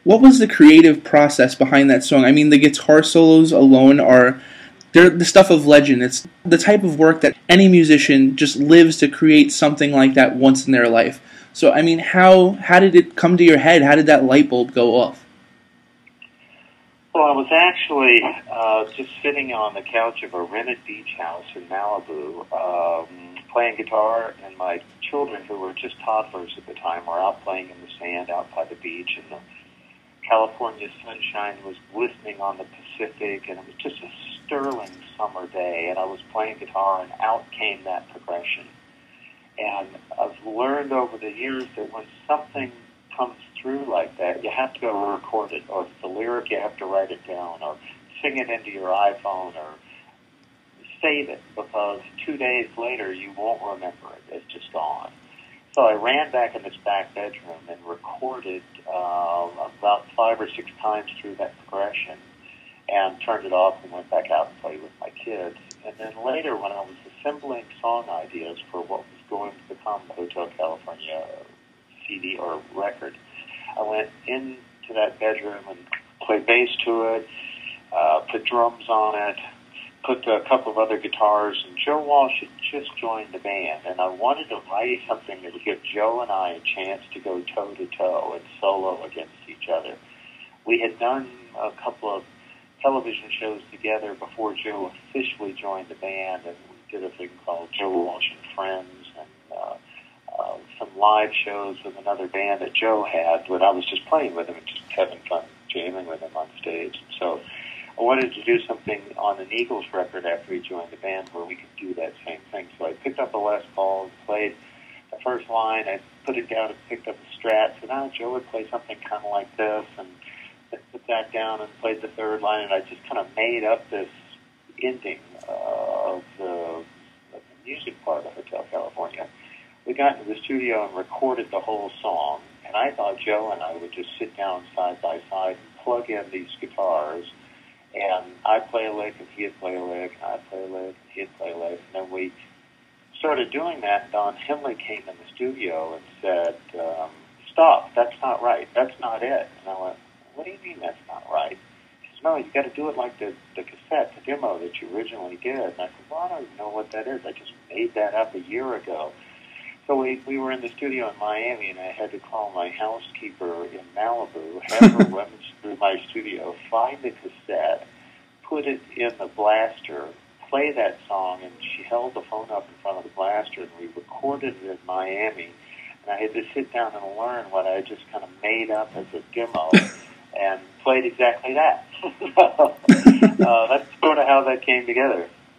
What was the creative process behind that song? I mean, the guitar solos alone they're the stuff of legend. It's the type of work that any musician just lives to create something like that once in their life. So, I mean, how did it come to your head? How did that light bulb go off? Well, I was actually just sitting on the couch of a rented beach house in Malibu, playing guitar, and my children, who were just toddlers at the time, were out playing in the sand out by the beach, and the California sunshine was glistening on the Pacific, and it was just a sterling summer day, and I was playing guitar, and out came that progression. And I've learned over the years that when something comes through like that, you have to go record it, or if it's a lyric, you have to write it down, or sing it into your iPhone, or save it, because 2 days later you won't remember it. It's just gone. So I ran back in this back bedroom and recorded about 5 or 6 times through that progression, and turned it off and went back out and played with my kids. And then later, when I was assembling song ideas for what was going to become the Hotel California CD or record, I went into that bedroom and played bass to it, put drums on it, put a couple of other guitars, and Joe Walsh had just joined the band, and I wanted to write something that would give Joe and I a chance to go toe-to-toe and solo against each other. We had done a couple of television shows together before Joe officially joined the band, and we did a thing called Joe Walsh and Friends, and some live shows with another band that Joe had, but I was just playing with him and just having fun jamming with him on stage. So I wanted to do something on an Eagles record after he joined the band where we could do that same thing. So I picked up a Les Paul, played the first line, I put it down and picked up a Strat, said, Joe would play something kind of like this, and I put that down and played the third line, and I just kind of made up this ending of the music part of Hotel California. We got into the studio and recorded the whole song, and I thought Joe and I would just sit down side by side and plug in these guitars, and I'd play a lick and he'd play a lick, and I'd play a lick and he'd play a lick, and then we started doing that, and Don Henley came in the studio and said, stop, that's not right, that's not it. And I went, what do you mean that's not right? He says, no, you got to do it like the cassette, the demo that you originally did. And I said, well, I don't even know what that is. I just made that up a year ago. So we were in the studio in Miami, and I had to call my housekeeper in Malibu, have her rummage through my studio, find the cassette, put it in the blaster, play that song, and she held the phone up in front of the blaster, and we recorded it in Miami. And I had to sit down and learn what I just kind of made up as a demo, and played exactly that. That's sort of how that came together.